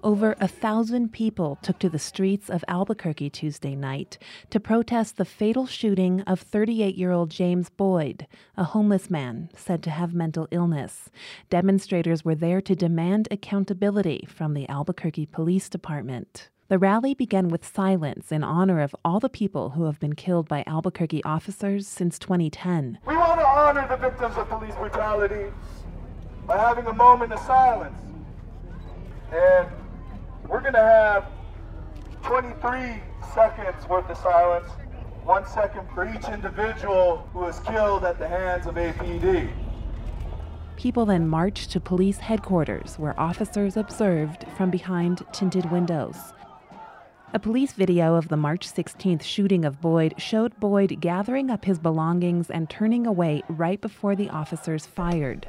Over 1,000 people took to the streets of Albuquerque Tuesday night to protest the fatal shooting of 38-year-old James Boyd, a homeless man said to have mental illness. Demonstrators were there to demand accountability from the Albuquerque Police Department. The rally began with silence in honor of all the people who have been killed by Albuquerque officers since 2010. We want to honor the victims of police brutality by having a moment of silence. And we're going to have 23 seconds worth of silence, 1 second for each individual who was killed at the hands of APD. People then marched to police headquarters, where officers observed from behind tinted windows. A police video of the March 16th shooting of Boyd showed Boyd gathering up his belongings and turning away right before the officers fired.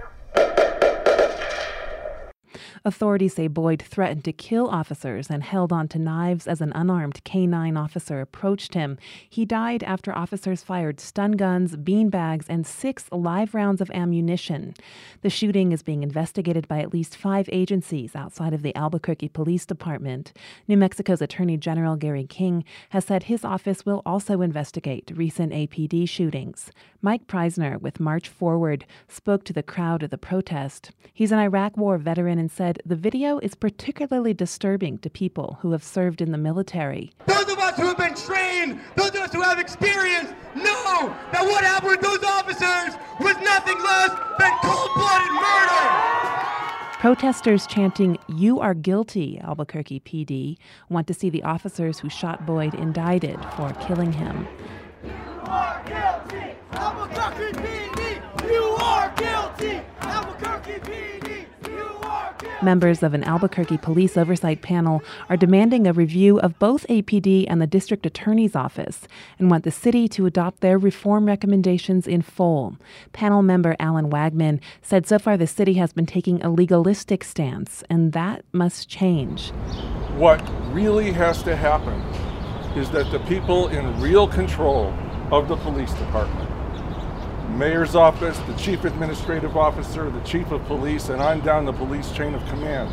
Authorities say Boyd threatened to kill officers and held onto knives as an unarmed K-9 officer approached him. He died after officers fired stun guns, beanbags, and 6 live rounds of ammunition. The shooting is being investigated by at least 5 agencies outside of the Albuquerque Police Department. New Mexico's Attorney General Gary King has said his office will also investigate recent APD shootings. Mike Preisner with March Forward spoke to the crowd at the protest. He's an Iraq War veteran and said the video is particularly disturbing to people who have served in the military. Those of us who have been trained, those of us who have experience, know that what happened with those officers was nothing less than cold-blooded murder. Protesters chanting, "You are guilty, Albuquerque PD," want to see the officers who shot Boyd indicted for killing him. You are guilty, Albuquerque PD! You are guilty, Albuquerque PD! Members of an Albuquerque police oversight panel are demanding a review of both APD and the district attorney's office and want the city to adopt their reform recommendations in full. Panel member Alan Wagman said so far the city has been taking a legalistic stance, and that must change. What really has to happen is that the people in real control of the police department, mayor's office, the chief administrative officer, the chief of police, and on down the police chain of command,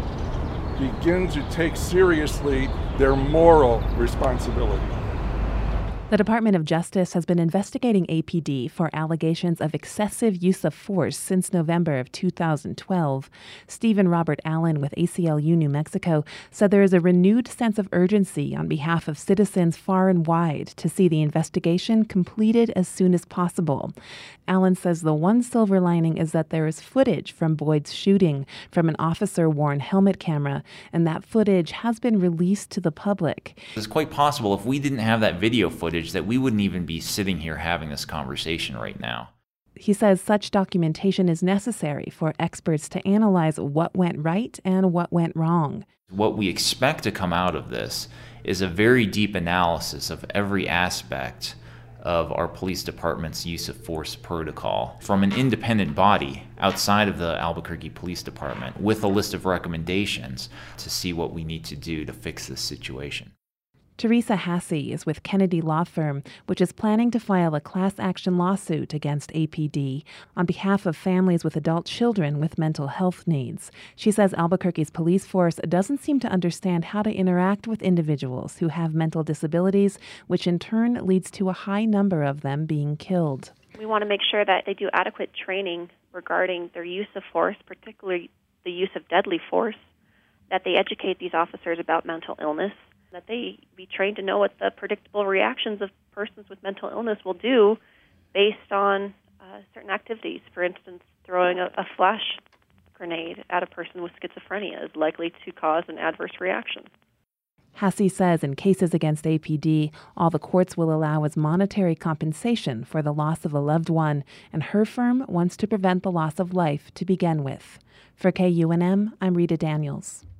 begin to take seriously their moral responsibility. The Department of Justice has been investigating APD for allegations of excessive use of force since November of 2012. Stephen Robert Allen with ACLU New Mexico said there is a renewed sense of urgency on behalf of citizens far and wide to see the investigation completed as soon as possible. Allen says the one silver lining is that there is footage from Boyd's shooting from an officer-worn helmet camera, and that footage has been released to the public. It's quite possible if we didn't have that video footage that we wouldn't even be sitting here having this conversation right now. He says such documentation is necessary for experts to analyze what went right and what went wrong. What we expect to come out of this is a very deep analysis of every aspect of our police department's use of force protocol from an independent body outside of the Albuquerque Police Department with a list of recommendations to see what we need to do to fix this situation. Teresa Hasse is with Kennedy Law Firm, which is planning to file a class action lawsuit against APD on behalf of families with adult children with mental health needs. She says Albuquerque's police force doesn't seem to understand how to interact with individuals who have mental disabilities, which in turn leads to a high number of them being killed. We want to make sure that they do adequate training regarding their use of force, particularly the use of deadly force, that they educate these officers about mental illness, that they be trained to know what the predictable reactions of persons with mental illness will do based on certain activities. For instance, throwing a flash grenade at a person with schizophrenia is likely to cause an adverse reaction. Hasse says in cases against APD, all the courts will allow is monetary compensation for the loss of a loved one, and her firm wants to prevent the loss of life to begin with. For KUNM, I'm Rita Daniels.